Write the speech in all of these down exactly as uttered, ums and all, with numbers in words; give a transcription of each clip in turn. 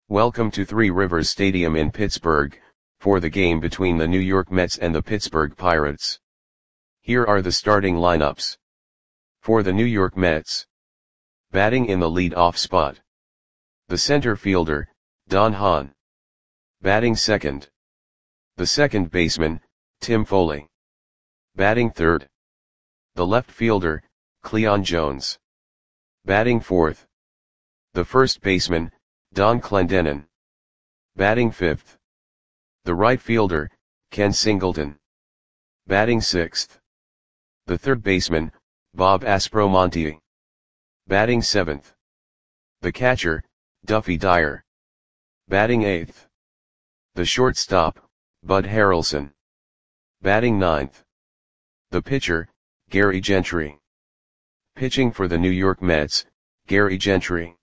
Welcome to Three Rivers Stadium in Pittsburgh, for the game between the New York Mets and the Pittsburgh Pirates. Here are the starting lineups. For the New York Mets. Batting in the lead-off spot. The center fielder, Don Hahn. Batting second. The second baseman, Tim Foley. Batting third. The left fielder, Cleon Jones. Batting fourth. The first baseman, Don Clendenon. Batting fifth. The right fielder, Ken Singleton. Batting sixth. The third baseman, Bob Aspromonte. Batting seventh. The catcher, Duffy Dyer. Batting eighth. The shortstop, Bud Harrelson. Batting ninth. The pitcher, Gary Gentry. Pitching for the New York Mets, Gary Gentry.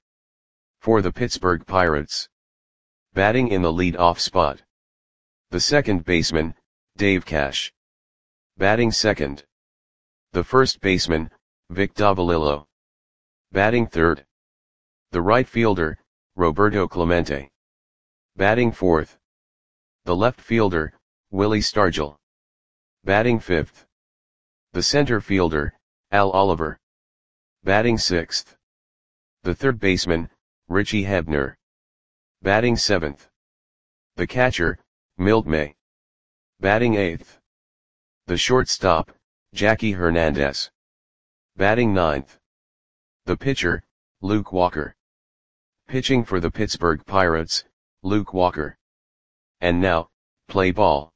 For the Pittsburgh Pirates. Batting in the lead-off spot. The second baseman, Dave Cash. Batting second. The first baseman, Vic Davalillo. Batting third. The right fielder, Roberto Clemente. Batting fourth. The left fielder, Willie Stargell. Batting fifth. The center fielder, Al Oliver. Batting sixth. The third baseman, Richie Hebner. Batting seventh. The catcher, Milt May. Batting eighth. The shortstop, Jackie Hernandez. Batting ninth. The pitcher, Luke Walker. Pitching for the Pittsburgh Pirates, Luke Walker. And now, play ball.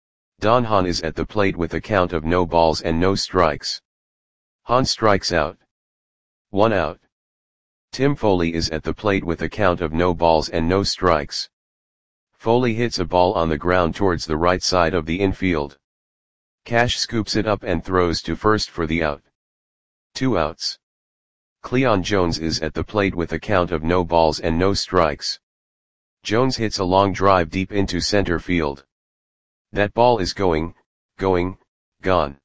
Don Hahn is at the plate with a count of no balls and no strikes. Hahn strikes out. One out. Tim Foley is at the plate with a count of no balls and no strikes. Foley hits a ball on the ground towards the right side of the infield. Cash scoops it up and throws to first for the out. Two outs. Cleon Jones is at the plate with a count of no balls and no strikes. Jones hits a long drive deep into center field. That ball is going, going, gone.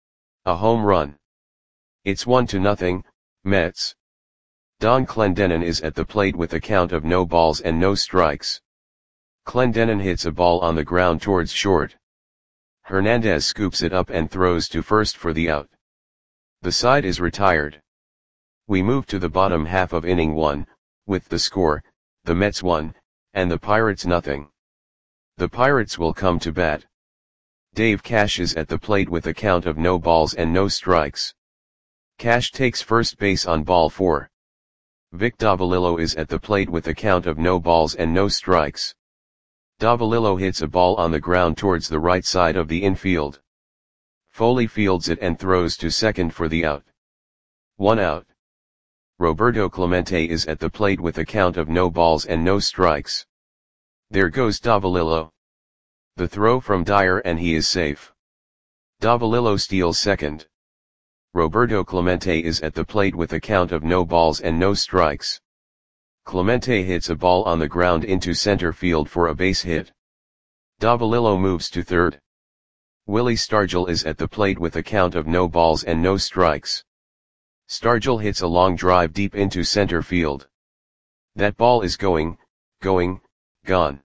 A home run. It's one to nothing, Mets. Don Clendenon is at the plate with a count of no balls and no strikes. Clendenon hits a ball on the ground towards short. Hernandez scoops it up and throws to first for the out. The side is retired. We move to the bottom half of inning one, with the score, the Mets one, and the Pirates nothing. The Pirates will come to bat. Dave Cash is at the plate with a count of no balls and no strikes. Cash takes first base on ball four. Vic Davalillo is at the plate with a count of no balls and no strikes. Davalillo hits a ball on the ground towards the right side of the infield. Foley fields it and throws to second for the out. One out. Roberto Clemente is at the plate with a count of no balls and no strikes. There goes Davalillo. The throw from Dyer and he is safe. Davalillo steals second. Roberto Clemente is at the plate with a count of no balls and no strikes. Clemente hits a ball on the ground into center field for a base hit. Davalillo moves to third. Willie Stargell is at the plate with a count of no balls and no strikes. Stargell hits a long drive deep into center field. That ball is going, going, gone.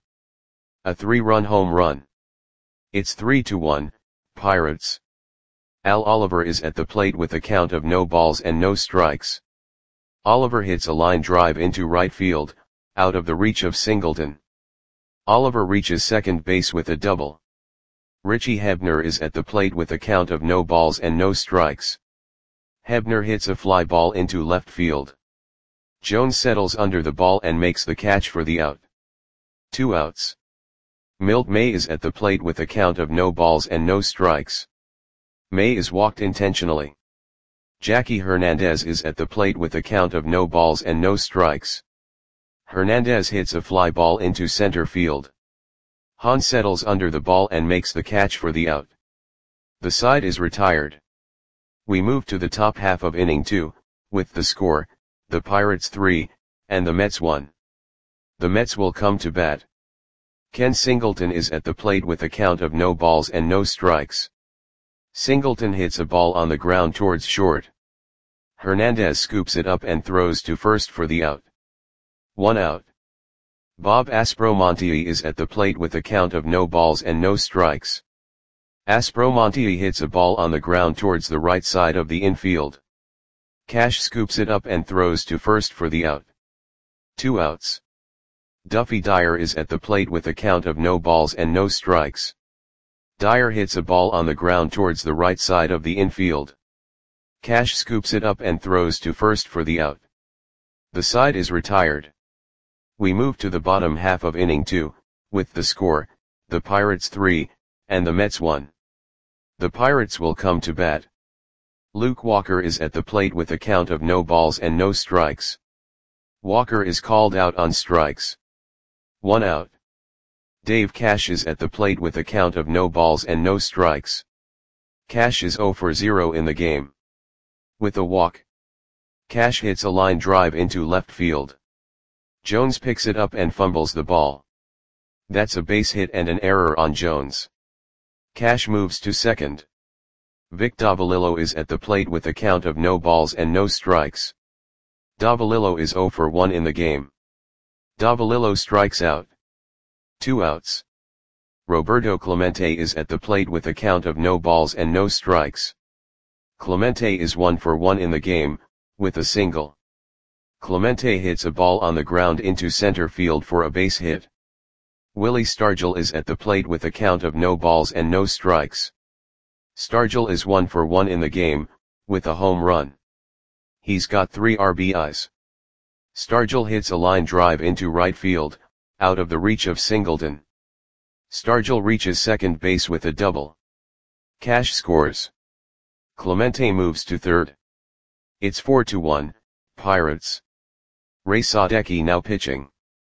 A three-run home run. It's three to one, Pirates. Al Oliver is at the plate with a count of no balls and no strikes. Oliver hits a line drive into right field, out of the reach of Singleton. Oliver reaches second base with a double. Richie Hebner is at the plate with a count of no balls and no strikes. Hebner hits a fly ball into left field. Jones settles under the ball and makes the catch for the out. Two outs. Milt May is at the plate with a count of no balls and no strikes. May is walked intentionally. Jackie Hernandez is at the plate with a count of no balls and no strikes. Hernandez hits a fly ball into center field. Hahn settles under the ball and makes the catch for the out. The side is retired. We move to the top half of inning two, with the score, the Pirates three, and the Mets one. The Mets will come to bat. Ken Singleton is at the plate with a count of no balls and no strikes. Singleton hits a ball on the ground towards short. Hernandez scoops it up and throws to first for the out. One out. Bob Aspromonte is at the plate with a count of no balls and no strikes. Aspromonte hits a ball on the ground towards the right side of the infield. Cash scoops it up and throws to first for the out. Two outs. Duffy Dyer is at the plate with a count of no balls and no strikes. Dyer hits a ball on the ground towards the right side of the infield. Cash scoops it up and throws to first for the out. The side is retired. We move to the bottom half of inning two, with the score, the Pirates three, and the Mets one. The Pirates will come to bat. Luke Walker is at the plate with a count of no balls and no strikes. Walker is called out on strikes. One out. Dave Cash is at the plate with a count of no balls and no strikes. Cash is zero for zero in the game. With a walk, Cash hits a line drive into left field. Jones picks it up and fumbles the ball. That's a base hit and an error on Jones. Cash moves to second. Vic Davalillo is at the plate with a count of no balls and no strikes. Davalillo is zero for one in the game. Davalillo strikes out. Two outs. Roberto Clemente is at the plate with a count of no balls and no strikes. Clemente is one for one in the game, with a single. Clemente hits a ball on the ground into center field for a base hit. Willie Stargell is at the plate with a count of no balls and no strikes. Stargell is one for one in the game, with a home run. He's got three R B Is. Stargell hits a line drive into right field, out of the reach of Singleton. Stargell reaches second base with a double. Cash scores. Clemente moves to third. It's four to one, Pirates. Ray Sadecki now pitching.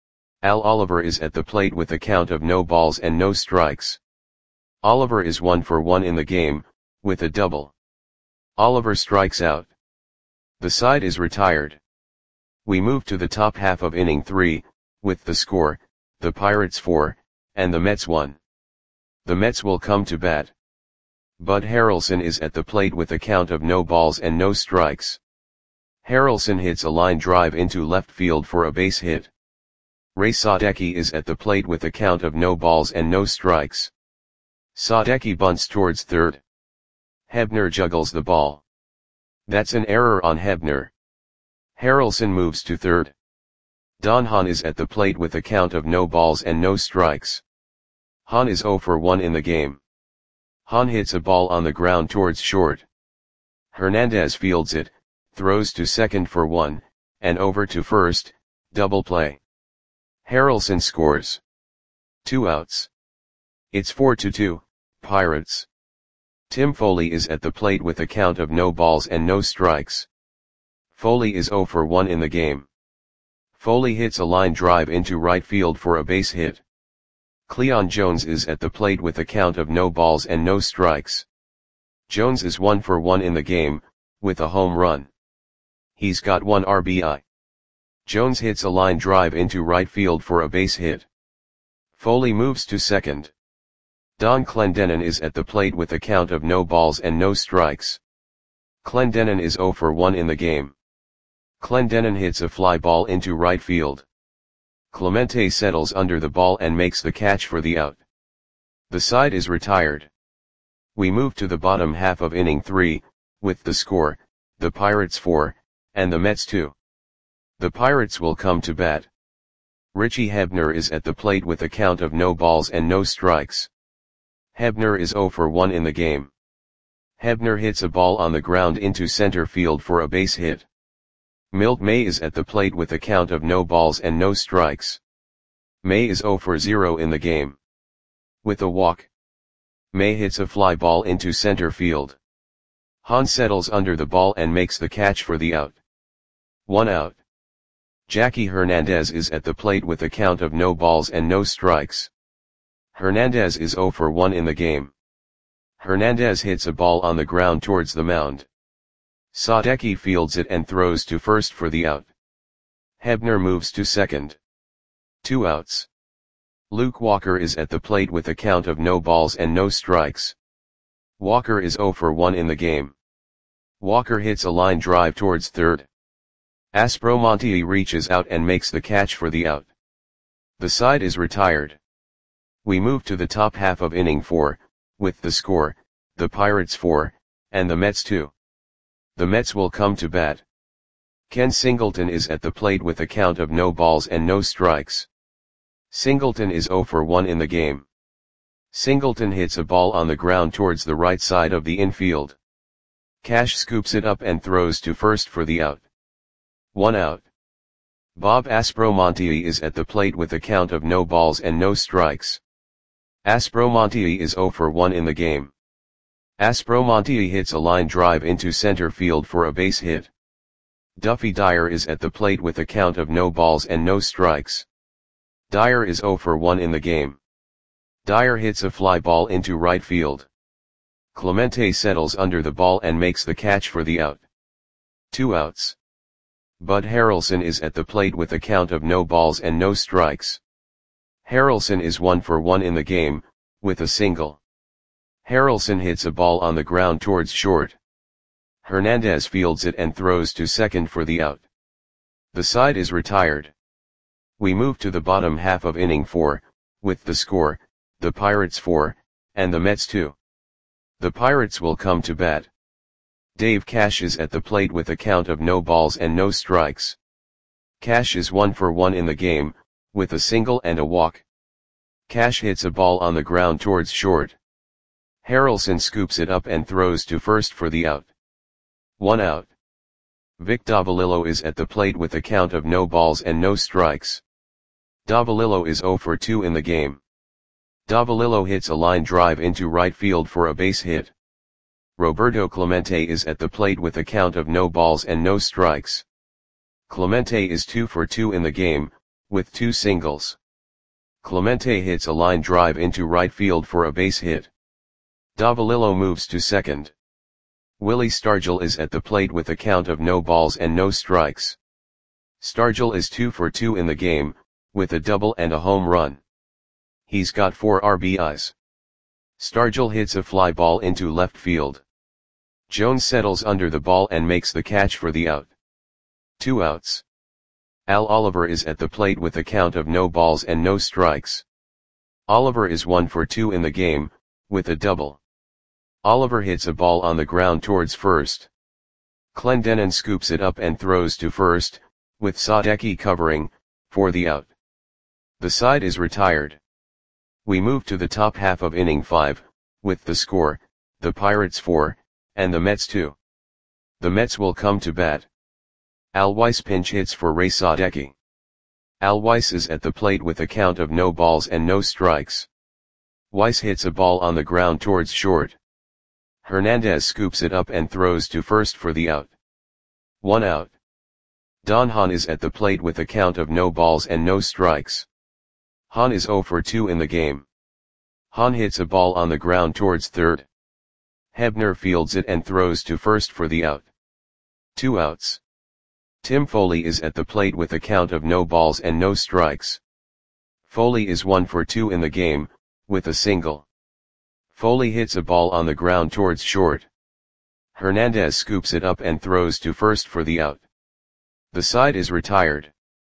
Al Oliver is at the plate with a count of no balls and no strikes. Oliver is one for one in the game, with a double. Oliver strikes out. The side is retired. We move to the top half of inning three, with the score, the Pirates four, and the Mets one. The Mets will come to bat. Bud Harrelson is at the plate with a count of no balls and no strikes. Harrelson hits a line drive into left field for a base hit. Ray Sadecki is at the plate with a count of no balls and no strikes. Sadecki bunts towards third. Hebner juggles the ball. That's an error on Hebner. Harrelson moves to third. Don Hahn is at the plate with a count of no balls and no strikes. Hahn is zero for one in the game. Hahn hits a ball on the ground towards short. Hernandez fields it, throws to second for one, and over to first, double play. Harrelson scores. Two outs. It's four to two, Pirates. Tim Foley is at the plate with a count of no balls and no strikes. Foley is zero for one in the game. Foley hits a line drive into right field for a base hit. Cleon Jones is at the plate with a count of no balls and no strikes. Jones is one for one in the game, with a home run. He's got one R B I. Jones hits a line drive into right field for a base hit. Foley moves to second. Don Clendenon is at the plate with a count of no balls and no strikes. Clendenon is zero for one in the game. Clendenon hits a fly ball into right field. Clemente settles under the ball and makes the catch for the out. The side is retired. We move to the bottom half of inning three, with the score, the Pirates four, and the Mets two. The Pirates will come to bat. Richie Hebner is at the plate with a count of no balls and no strikes. Hebner is zero for one in the game. Hebner hits a ball on the ground into center field for a base hit. Milt May is at the plate with a count of no balls and no strikes. May is zero for zero in the game. With a walk, May hits a fly ball into center field. Hahn settles under the ball and makes the catch for the out. One out. Jackie Hernandez is at the plate with a count of no balls and no strikes. Hernandez is zero for one in the game. Hernandez hits a ball on the ground towards the mound. Sadecki fields it and throws to first for the out. Hebner moves to second. Two outs. Luke Walker is at the plate with a count of no balls and no strikes. Walker is zero for one in the game. Walker hits a line drive towards third. Aspromonte reaches out and makes the catch for the out. The side is retired. We move to the top half of inning four, with the score, the Pirates four, and the Mets two. The Mets will come to bat. Ken Singleton is at the plate with a count of no balls and no strikes. Singleton is oh for one in the game. Singleton hits a ball on the ground towards the right side of the infield. Cash scoops it up and throws to first for the out. One out. Bob Aspromonte is at the plate with a count of no balls and no strikes. Aspromonte is oh for one in the game. Aspromonte hits a line drive into center field for a base hit. Duffy Dyer is at the plate with a count of no balls and no strikes. Dyer is oh for one in the game. Dyer hits a fly ball into right field. Clemente settles under the ball and makes the catch for the out. Two outs. Bud Harrelson is at the plate with a count of no balls and no strikes. Harrelson is one for one in the game, with a single. Harrelson hits a ball on the ground towards short. Hernandez fields it and throws to second for the out. The side is retired. We move to the bottom half of inning four, with the score, the Pirates four, and the Mets two. The Pirates will come to bat. Dave Cash is at the plate with a count of no balls and no strikes. Cash is one for one in the game, with a single and a walk. Cash hits a ball on the ground towards short. Harrelson scoops it up and throws to first for the out. One out. Vic Davalillo is at the plate with a count of no balls and no strikes. Davalillo is oh for two in the game. Davalillo hits a line drive into right field for a base hit. Roberto Clemente is at the plate with a count of no balls and no strikes. Clemente is two for two in the game, with two singles. Clemente hits a line drive into right field for a base hit. Davalillo moves to second. Willie Stargell is at the plate with a count of no balls and no strikes. Stargell is two for two in the game, with a double and a home run. He's got four R B Is. Stargell hits a fly ball into left field. Jones settles under the ball and makes the catch for the out. Two outs. Al Oliver is at the plate with a count of no balls and no strikes. Oliver is one for two in the game, with a double. Oliver hits a ball on the ground towards first. Clendenon scoops it up and throws to first, with Sadecki covering, for the out. The side is retired. We move to the top half of inning five, with the score, the Pirates four, and the Mets two. The Mets will come to bat. Al Weiss pinch hits for Ray Sadecki. Al Weiss is at the plate with a count of no balls and no strikes. Weiss hits a ball on the ground towards short. Hernandez scoops it up and throws to first for the out. One out. Don Hahn is at the plate with a count of no balls and no strikes. Hahn is oh for two in the game. Hahn hits a ball on the ground towards third. Hebner fields it and throws to first for the out. Two outs. Tim Foley is at the plate with a count of no balls and no strikes. Foley is one for two in the game, with a single. Foley hits a ball on the ground towards short. Hernandez scoops it up and throws to first for the out. The side is retired.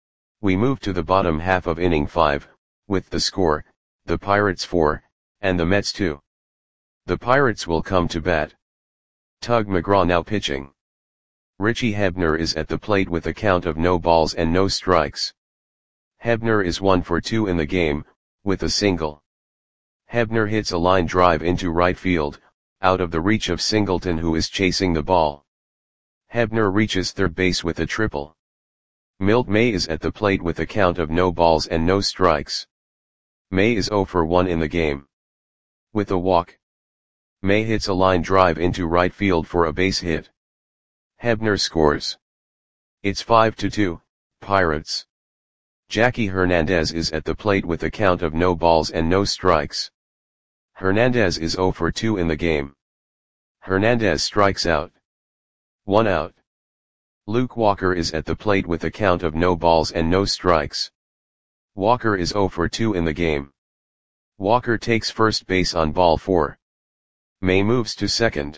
We move to the bottom half of inning five, with the score, the Pirates four, and the Mets two. The Pirates will come to bat. Tug McGraw now pitching. Richie Hebner is at the plate with a count of no balls and no strikes. Hebner is one for two in the game, with a single. Hebner hits a line drive into right field, out of the reach of Singleton who is chasing the ball. Hebner reaches third base with a triple. Milt May is at the plate with a count of no balls and no strikes. May is oh for one in the game. With a walk. May hits a line drive into right field for a base hit. Hebner scores. It's five to two, Pirates. Jackie Hernandez is at the plate with a count of no balls and no strikes. Hernandez is oh for two in the game. Hernandez strikes out. One out. Luke Walker is at the plate with a count of no balls and no strikes. Walker is oh for two in the game. Walker takes first base on ball four. May moves to second.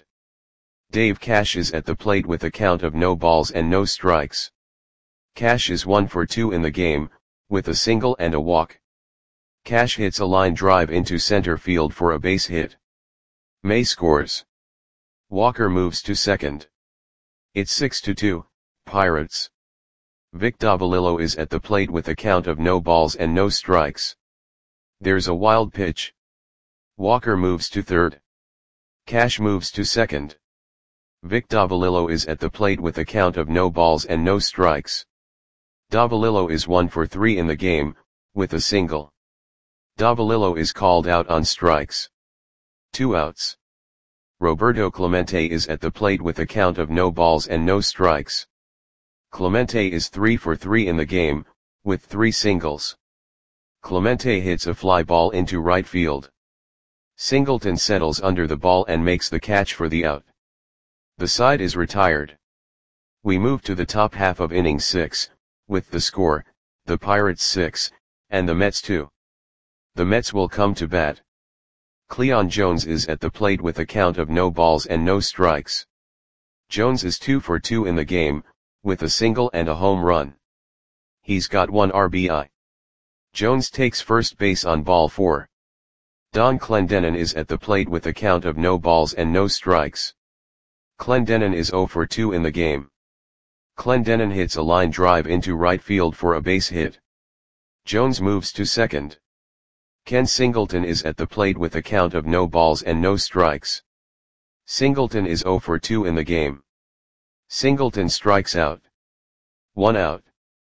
Dave Cash is at the plate with a count of no balls and no strikes. Cash is one for two in the game, with a single and a walk. Cash hits a line drive into center field for a base hit. May scores. Walker moves to second. It's six to two, Pirates. Vic Davalillo is at the plate with a count of no balls and no strikes. There's a wild pitch. Walker moves to third. Cash moves to second. Vic Davalillo is at the plate with a count of no balls and no strikes. Davalillo is one for three in the game, with a single. Davalillo is called out on strikes. Two outs. Roberto Clemente is at the plate with a count of no balls and no strikes. Clemente is three for three in the game, with three singles. Clemente hits a fly ball into right field. Singleton settles under the ball and makes the catch for the out. The side is retired. We move to the top half of inning six, with the score, the Pirates six, and the Mets two. The Mets will come to bat. Cleon Jones is at the plate with a count of no balls and no strikes. Jones is two for two in the game, with a single and a home run. He's got one R B I. Jones takes first base on ball four. Don Clendenon is at the plate with a count of no balls and no strikes. Clendenon is zero for two in the game. Clendenon hits a line drive into right field for a base hit. Jones moves to second. Ken Singleton is at the plate with a count of no balls and no strikes. Singleton is zero for two in the game. Singleton strikes out. One out.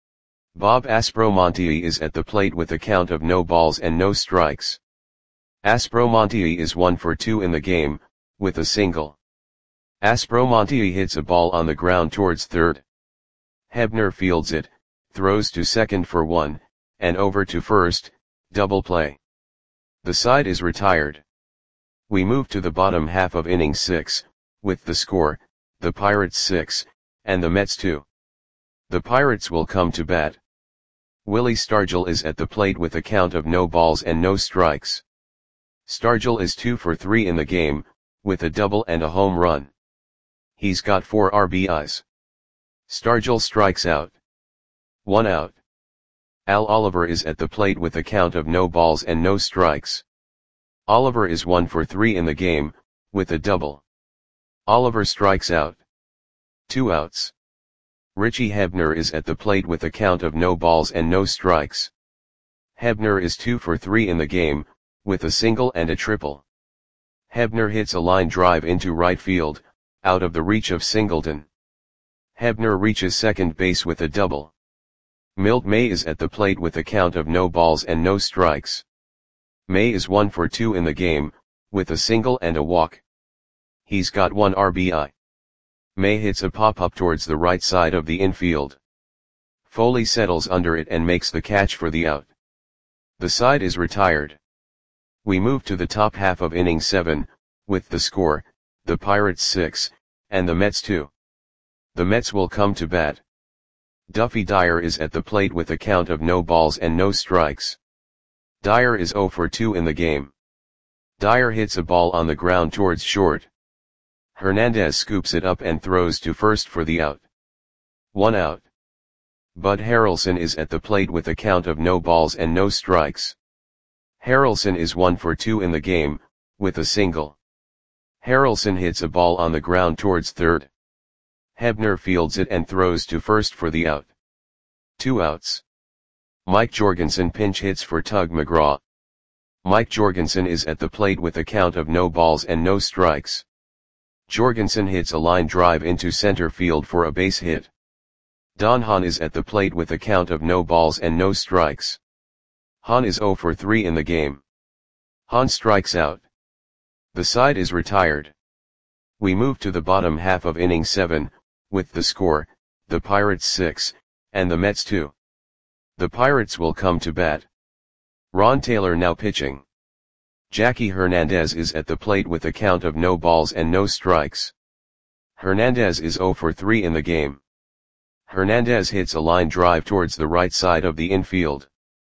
Bob Aspromonte is at the plate with a count of no balls and no strikes. Aspromonte is one for two in the game, with a single. Aspromonte hits a ball on the ground towards third. Hebner fields it, throws to second for one, and over to first, double play. The side is retired. We move to the bottom half of inning six, with the score, the Pirates six, and the Mets two. The Pirates will come to bat. Willie Stargell is at the plate with a count of no balls and no strikes. Stargell is two for three in the game, with a double and a home run. He's got four R B Is. Stargell strikes out. One out. Al Oliver is at the plate with a count of no balls and no strikes. Oliver is one for three in the game, with a double. Oliver strikes out. Two outs. Richie Hebner is at the plate with a count of no balls and no strikes. Hebner is two for three in the game, with a single and a triple. Hebner hits a line drive into right field, out of the reach of Singleton. Hebner reaches second base with a double. Milt May is at the plate with a count of no balls and no strikes. May is one for two in the game, with a single and a walk. He's got one R B I. May hits a pop-up towards the right side of the infield. Foley settles under it and makes the catch for the out. The side is retired. We move to the top half of inning seven, with the score, the Pirates six, and the Mets two. The Mets will come to bat. Duffy Dyer is at the plate with a count of no balls and no strikes. Dyer is zero for two in the game. Dyer hits a ball on the ground towards short. Hernandez scoops it up and throws to first for the out. One out. Bud Harrelson is at the plate with a count of no balls and no strikes. Harrelson is one for two in the game, with a single. Harrelson hits a ball on the ground towards third. Hebner fields it and throws to first for the out. Two outs. Mike Jorgensen pinch hits for Tug McGraw. Mike Jorgensen is at the plate with a count of no balls and no strikes. Jorgensen hits a line drive into center field for a base hit. Don Hahn is at the plate with a count of no balls and no strikes. Hahn is zero for three in the game. Hahn strikes out. The side is retired. We move to the bottom half of inning seven, with the score, the Pirates six, and the Mets two. The Pirates will come to bat. Ron Taylor now pitching. Jackie Hernandez is at the plate with a count of no balls and no strikes. Hernandez is zero for three in the game. Hernandez hits a line drive towards the right side of the infield.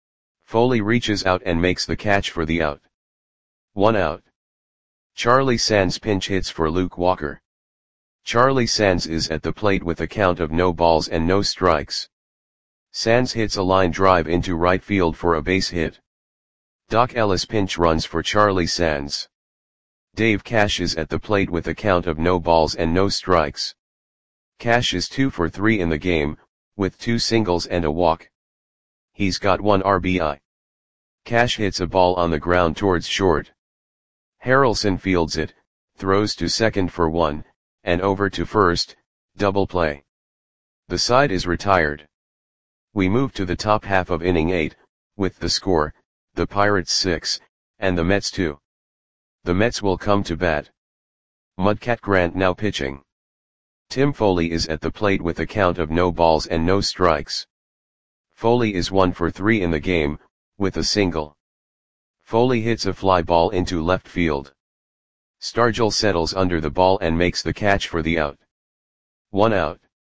Foley reaches out and makes the catch for the out. One out. Charlie Sands pinch hits for Luke Walker. Charlie Sands is at the plate with a count of no balls and no strikes. Sands hits a line drive into right field for a base hit. Doc Ellis pinch runs for Charlie Sands. Dave Cash is at the plate with a count of no balls and no strikes. Cash is two for three in the game, with two singles and a walk. He's got one R B I. Cash hits a ball on the ground towards short. Harrelson fields it, throws to second for one, and over to first, double play. The side is retired. We move to the top half of inning eight, with the score, the Pirates six, and the Mets two. The Mets will come to bat. Mudcat Grant now pitching. Tim Foley is at the plate with a count of no balls and no strikes. Foley is one for three in the game, with a single. Foley hits a fly ball into left field. Stargell settles under the ball and makes the catch for the out. One out.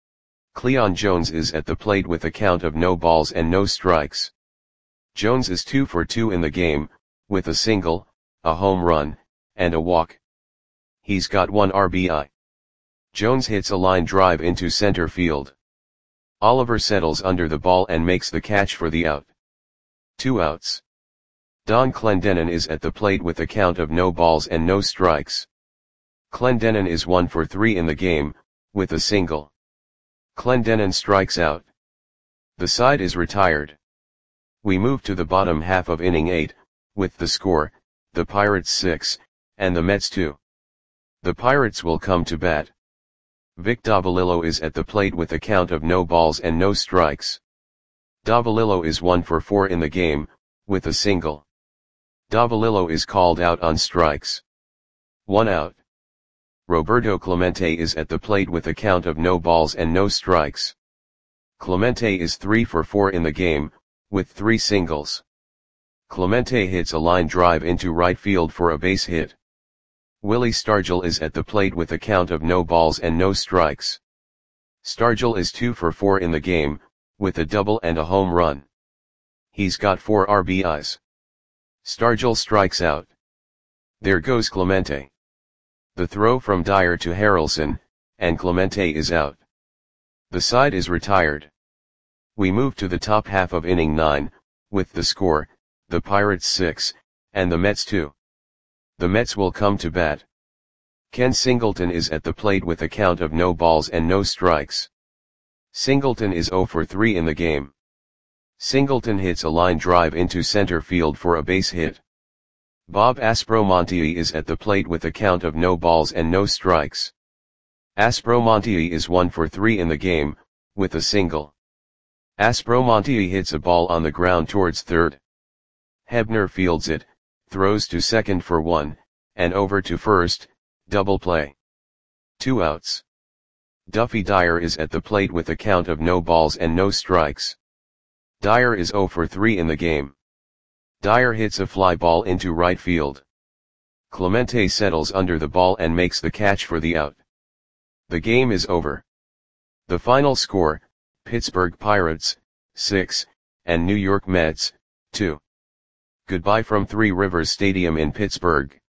Cleon Jones is at the plate with a count of no balls and no strikes. Jones is two for two in the game, with a single, a home run, and a walk. He's got one R B I. Jones hits a line drive into center field. Oliver settles under the ball and makes the catch for the out. Two outs. Don Clendenon is at the plate with a count of no balls and no strikes. Clendenon is one for three in the game, with a single. Clendenon strikes out. The side is retired. We move to the bottom half of inning eight, with the score, the Pirates six, and the Mets two. The Pirates will come to bat. Vic Davalillo is at the plate with a count of no balls and no strikes. Davalillo is one for four in the game, with a single. Davalillo is called out on strikes. One out. Roberto Clemente is at the plate with a count of no balls and no strikes. Clemente is three for four in the game, with three singles. Clemente hits a line drive into right field for a base hit. Willie Stargell is at the plate with a count of no balls and no strikes. Stargell is two for four in the game, with a double and a home run. He's got four R B Is. Stargell strikes out. There goes Clemente. The throw from Dyer to Harrelson, and Clemente is out. The side is retired. We move to the top half of inning nine, with the score, the Pirates six, and the Mets two. The Mets will come to bat. Ken Singleton is at the plate with a count of no balls and no strikes. Singleton is zero for three in the game. Singleton hits a line drive into center field for a base hit. Bob Aspromonte is at the plate with a count of no balls and no strikes. Aspromonte is one for three in the game, with a single. Aspromonte hits a ball on the ground towards third. Hebner fields it, throws to second for one, and over to first, double play. Two outs. Duffy Dyer is at the plate with a count of no balls and no strikes. Dyer is zero for three in the game. Dyer hits a fly ball into right field. Clemente settles under the ball and makes the catch for the out. The game is over. The final score, Pittsburgh Pirates, six, and New York Mets, two. Goodbye from Three Rivers Stadium in Pittsburgh.